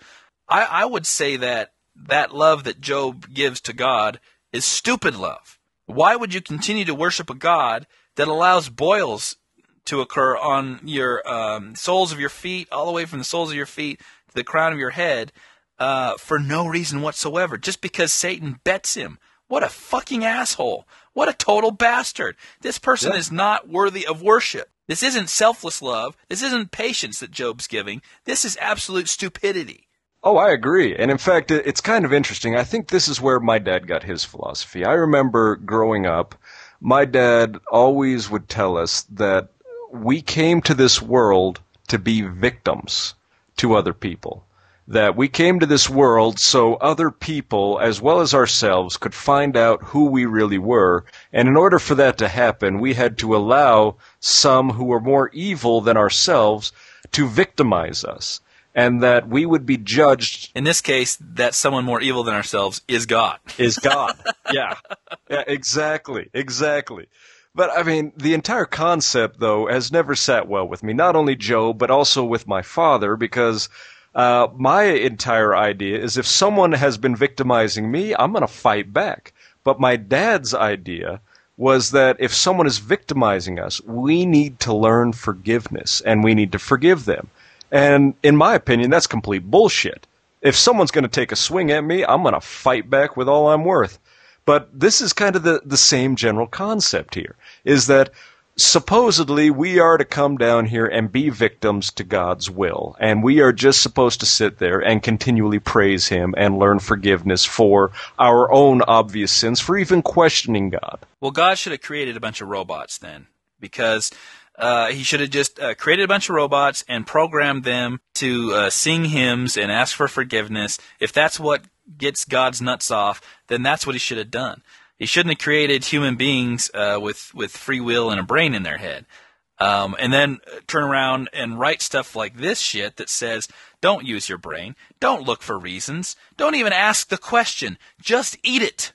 I would say that love that Job gives to God is stupid love. Why would you continue to worship a God that allows boils to occur on your soles of your feet, all the way from the soles of your feet to the crown of your head, for no reason whatsoever, just because Satan bets him? What a fucking asshole. What a total bastard. This person is not worthy of worship. This isn't selfless love. This isn't patience that Job's giving. This is absolute stupidity. Oh, I agree. And in fact, it's kind of interesting. I think this is where my dad got his philosophy. I remember growing up, my dad always would tell us that we came to this world to be victims to other people. That we came to this world so other people, as well as ourselves, could find out who we really were. And in order for that to happen, we had to allow some who were more evil than ourselves to victimize us. And that we would be judged. In this case, that someone more evil than ourselves is God. Is God. Yeah. Yeah, exactly. Exactly. But, I mean, the entire concept, though, has never sat well with me. Not only Job, but also with my father, because my entire idea is if someone has been victimizing me, I'm going to fight back. But my dad's idea was that if someone is victimizing us, we need to learn forgiveness, and we need to forgive them. And in my opinion, that's complete bullshit. If someone's going to take a swing at me, I'm going to fight back with all I'm worth. But this is kind of the same general concept here, is that supposedly we are to come down here and be victims to God's will, and we are just supposed to sit there and continually praise Him and learn forgiveness for our own obvious sins, for even questioning God. Well, God should have created a bunch of robots then, because he should have just created a bunch of robots and programmed them to sing hymns and ask for forgiveness. If that's what gets God's nuts off, then that's what he should have done. He shouldn't have created human beings with free will and a brain in their head. And then turn around and write stuff like this shit that says, don't use your brain, don't look for reasons, don't even ask the question, just eat it.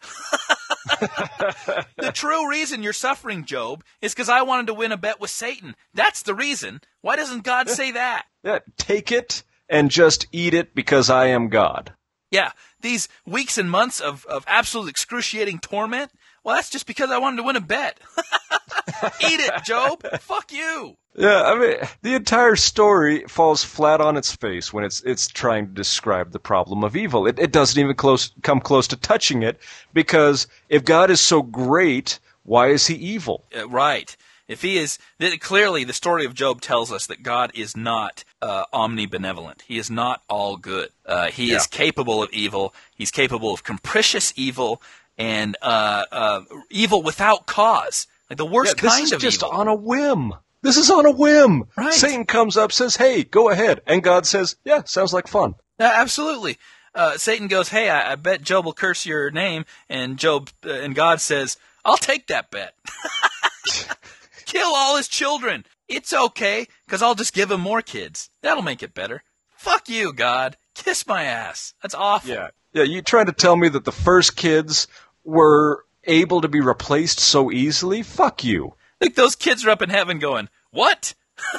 The true reason you're suffering, Job, is because I wanted to win a bet with Satan. That's the reason. Why doesn't God say that? Yeah, take it and just eat it because I am God. Yeah, these weeks and months of absolute excruciating torment, well, that's just because I wanted to win a bet. Eat it, Job. Fuck you. Yeah, I mean, the entire story falls flat on its face when it's trying to describe the problem of evil. It doesn't even come close to touching it, because if God is so great, why is he evil? Right. If he is, clearly the story of Job tells us that God is not omnibenevolent. He is not all good. He is capable of evil. He's capable of capricious evil and evil without cause. Like the worst kind of evil. This is just on a whim. This is on a whim. Right. Satan comes up, says, hey, go ahead. And God says, yeah, sounds like fun. Absolutely. Satan goes, hey, I bet Job will curse your name. And and God says, I'll take that bet. Kill all his children. It's okay, because I'll just give him more kids. That'll make it better. Fuck you, God. Kiss my ass. That's awful. Yeah, you trying to tell me that the first kids were able to be replaced so easily? Fuck you. Like those kids are up in heaven going, what?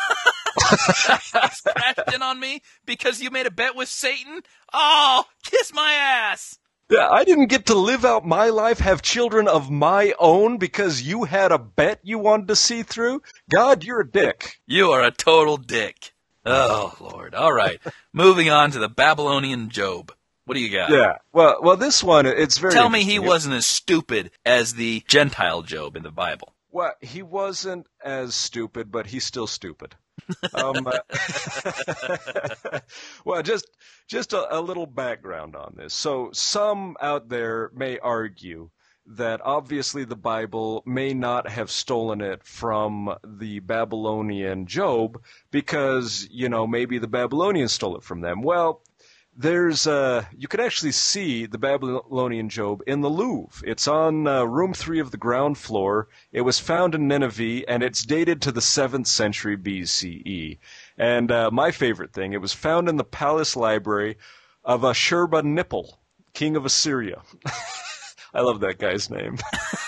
Crashed in on me because you made a bet with Satan? Oh, kiss my ass. Yeah, I didn't get to live out my life, have children of my own because you had a bet you wanted to see through? God, you're a dick. You are a total dick. Oh, Lord. All right. Moving on to the Babylonian Job. What do you got? Yeah. Well, this one, it's very Tell me he wasn't as stupid as the Gentile Job in the Bible. Well, he wasn't as stupid, but he's still stupid. Well, just a little background on this. So some out there may argue that obviously the Bible may not have stolen it from the Babylonian Job because, maybe the Babylonians stole it from them. Well, you can actually see the Babylonian Job in the Louvre. It's on room 3 of the ground floor. It was found in Nineveh, and it's dated to the 7th century BCE. And my favorite thing, it was found in the palace library of Ashurbanipal, king of Assyria. I love that guy's name.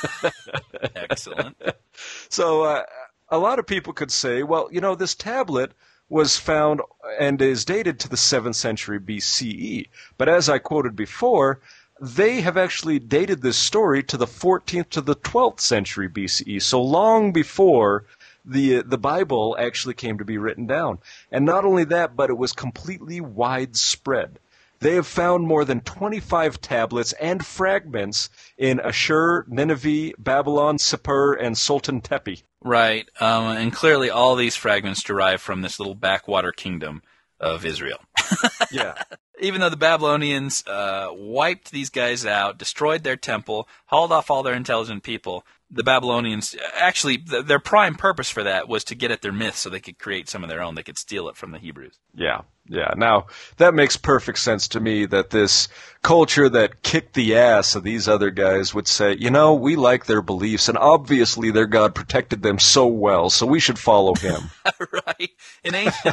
Excellent. So a lot of people could say, well, this tablet was found and is dated to the 7th century BCE. But as I quoted before, they have actually dated this story to the 14th to the 12th century BCE, so long before the Bible actually came to be written down. And not only that, but it was completely widespread. They have found more than 25 tablets and fragments in Ashur, Nineveh, Babylon, Sippur, and Sultan Tepe. Right, and clearly all these fragments derive from this little backwater kingdom of Israel. Yeah. Even though the Babylonians wiped these guys out, destroyed their temple, hauled off all their intelligent people, the Babylonians, actually, their prime purpose for that was to get at their myths so they could create some of their own. They could steal it from the Hebrews. Yeah. Now, that makes perfect sense to me that this culture that kicked the ass of these other guys would say, we like their beliefs, and obviously their God protected them so well, so we should follow him. Right. In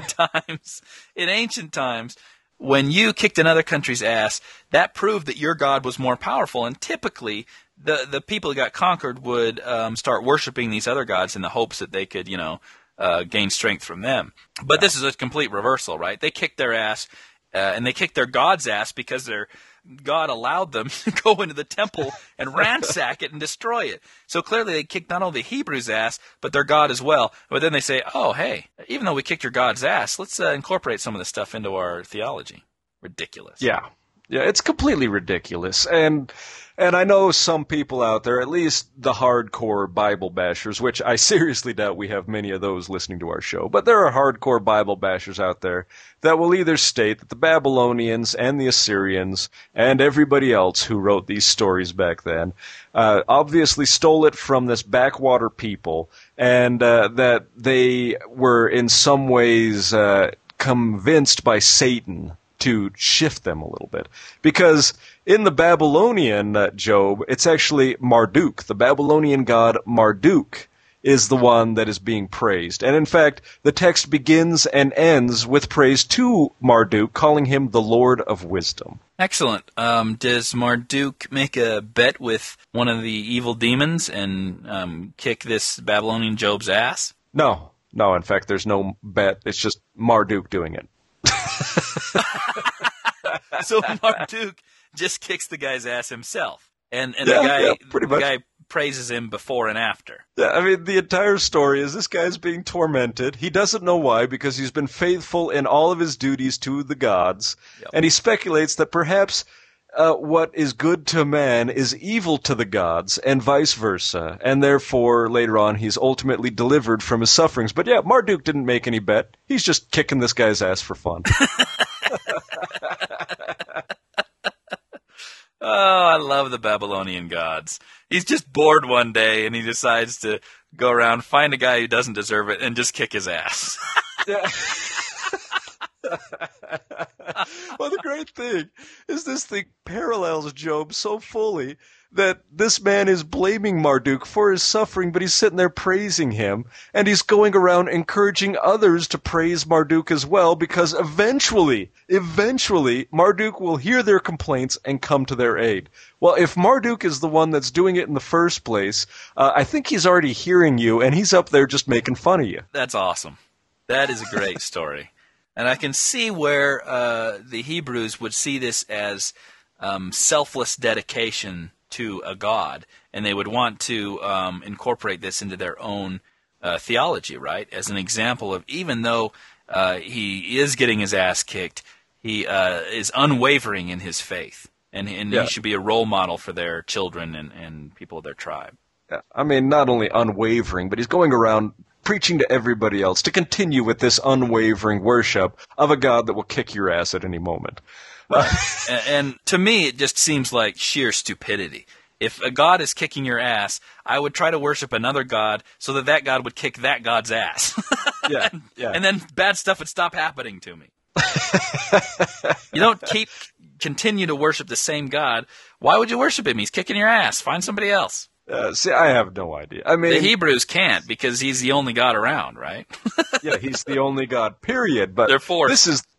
ancient times, when you kicked another country's ass, that proved that your God was more powerful, and typically the people who got conquered would start worshiping these other gods in the hopes that they could, gain strength from them. But this is a complete reversal, right? They kicked their ass, and they kicked their God's ass because their God allowed them to go into the temple and ransack it and destroy it. So clearly they kicked not only the Hebrews' ass, but their God as well. But then they say, oh, hey, even though we kicked your God's ass, let's incorporate some of this stuff into our theology. Ridiculous. Yeah, it's completely ridiculous. And I know some people out there, at least the hardcore Bible bashers, which I seriously doubt we have many of those listening to our show, but there are hardcore Bible bashers out there that will either state that the Babylonians and the Assyrians and everybody else who wrote these stories back then obviously stole it from this backwater people, and that they were in some ways convinced by Satan to shift them a little bit. Because in the Babylonian Job, it's actually Marduk. The Babylonian god Marduk is the one that is being praised. And in fact, the text begins and ends with praise to Marduk, calling him the Lord of Wisdom. Excellent. Does Marduk make a bet with one of the evil demons and kick this Babylonian Job's ass? No, in fact, there's no bet. It's just Marduk doing it. So Marduk just kicks the guy's ass himself, and the guy praises him before and after. Yeah, I mean, the entire story is this guy's being tormented. He doesn't know why, because he's been faithful in all of his duties to the gods, and he speculates that perhaps what is good to man is evil to the gods, and vice versa, and therefore, later on, he's ultimately delivered from his sufferings. But yeah, Marduk didn't make any bet. He's just kicking this guy's ass for fun. Oh, I love the Babylonian gods. He's just bored one day, and he decides to go around, find a guy who doesn't deserve it, and just kick his ass. Yeah. Well, the great thing is this thing parallels Job so fully that this man is blaming Marduk for his suffering, but he's sitting there praising him, and he's going around encouraging others to praise Marduk as well, because eventually, Marduk will hear their complaints and come to their aid. Well, if Marduk is the one that's doing it in the first place, I think he's already hearing you, and he's up there just making fun of you. That's awesome. That is a great story. And I can see where the Hebrews would see this as selfless dedication to a god, and they would want to incorporate this into their own theology, right? As an example of, even though he is getting his ass kicked, he is unwavering in his faith, and he should be a role model for their children and people of their tribe. I mean, not only unwavering, but he's going around preaching to everybody else to continue with this unwavering worship of a God that will kick your ass at any moment. Right. And to me, it just seems like sheer stupidity. If a God is kicking your ass, I would try to worship another God so that God would kick that God's ass. Yeah. And then bad stuff would stop happening to me. You don't continue to worship the same God. Why would you worship him? He's kicking your ass. Find somebody else. See, I have no idea. I mean, the Hebrews can't, because he's the only God around, right? Yeah, he's the only God, period. But they're forced.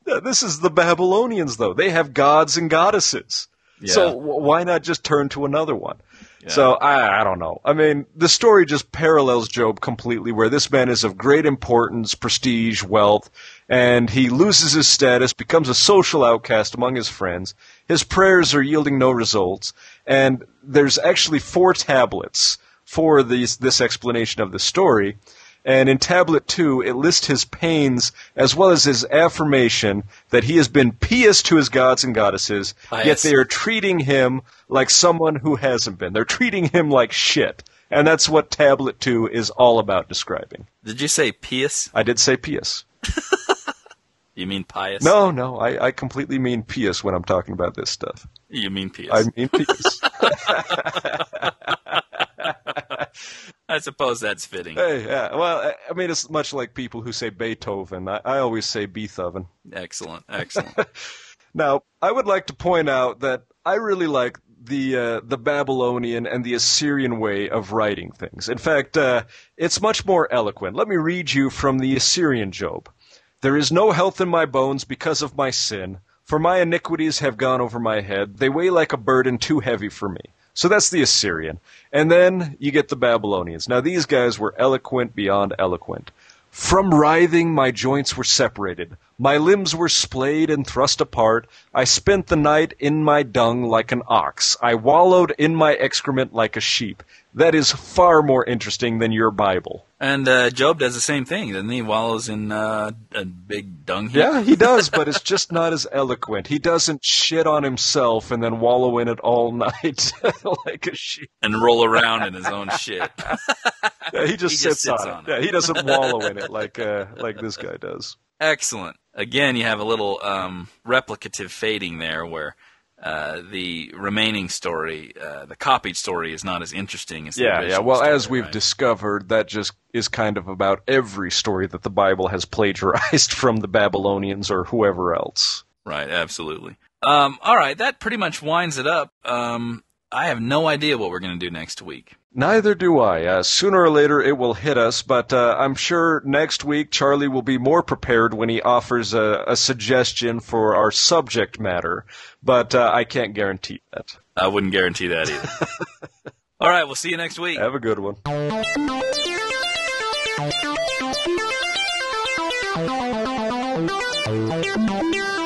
This is the Babylonians, though. They have gods and goddesses. Yeah. So why not just turn to another one? Yeah. So I don't know. I mean, the story just parallels Job completely, where this man is of great importance, prestige, wealth, and he loses his status, becomes a social outcast among his friends. His prayers are yielding no results, and there's actually 4 tablets for this explanation of the story. And in Tablet 2, it lists his pains as well as his affirmation that he has been pious to his gods and goddesses, yet they are treating him like someone who hasn't been. They're treating him like shit. And that's what Tablet 2 is all about describing. Did you say pious? I did say pious. You mean pious? No, I completely mean pious when I'm talking about this stuff. You mean pious. I mean pious. I suppose that's fitting. Hey, yeah. Well, I mean, it's much like people who say Beethoven. I always say Beethoven. Excellent, excellent. Now, I would like to point out that I really like the Babylonian and the Assyrian way of writing things. In fact, it's much more eloquent. Let me read you from the Assyrian Job. There is no health in my bones because of my sin, for my iniquities have gone over my head. They weigh like a burden too heavy for me. So that's the Assyrian. And then you get the Babylonians. Now these guys were eloquent beyond eloquent. From writhing my joints were separated. My limbs were splayed and thrust apart. I spent the night in my dung like an ox. I wallowed in my excrement like a sheep. That is far more interesting than your Bible. And Job does the same thing, doesn't he? Wallows in a big dung heap. Yeah, he does, but it's just not as eloquent. He doesn't shit on himself and then wallow in it all night like a sheep. And roll around in his own shit. Yeah, he just sits on it. Yeah, he doesn't wallow in it like this guy does. Excellent. Again, you have a little replicative fading there where the remaining story, the copied story, is not as interesting as the original Yeah. Well, story, as we've right? discovered, that just is kind of about every story that the Bible has plagiarized from the Babylonians or whoever else. Right, absolutely. All right, that pretty much winds it up. I have no idea what we're going to do next week. Neither do I. Sooner or later it will hit us, but I'm sure next week Charlie will be more prepared when he offers a suggestion for our subject matter, but I can't guarantee that. I wouldn't guarantee that either. All right, we'll see you next week. Have a good one.